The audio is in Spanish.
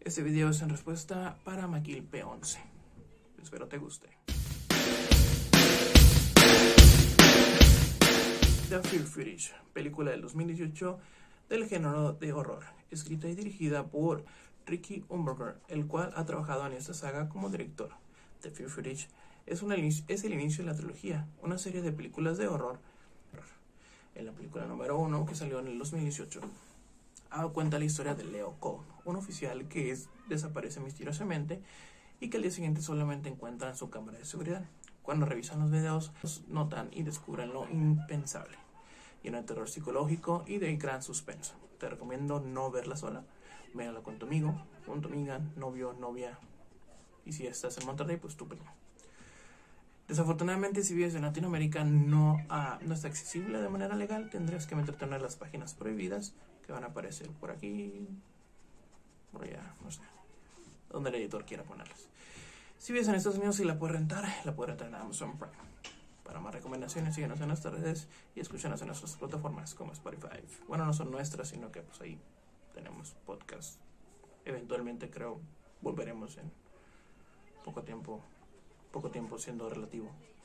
Este video es en respuesta para Maquil P11. Espero te guste. The Fear Footage, película del 2018 del género de horror, escrita y dirigida por Ricky Umberger, el cual ha trabajado en esta saga como director. The Fear Footage es el inicio de la trilogía, una serie de películas de horror. En la película número 1, que salió en el 2018, cuenta la historia de Leo Cole, un oficial que desaparece misteriosamente y que al día siguiente solamente encuentra en su cámara de seguridad. Cuando revisan los videos, notan y descubren lo impensable, lleno de terror psicológico y de gran suspenso. Te recomiendo no verla sola, véanla con tu amigo, con tu amiga, novio, novia, y si estás en Monterrey, pues tu primo. Desafortunadamente, si vives en Latinoamérica, no está accesible de manera legal. Tendrías que meterte en una de las páginas prohibidas que van a aparecer por aquí, por allá, no sé, donde el editor quiera ponerlas. Si vives en Estados Unidos y la puedes rentar en Amazon Prime. Para más recomendaciones, síguenos en nuestras redes y escúchanos en nuestras plataformas como Spotify. Bueno, no son nuestras, sino que pues ahí tenemos podcast. Eventualmente creo volveremos en poco tiempo siendo relativo.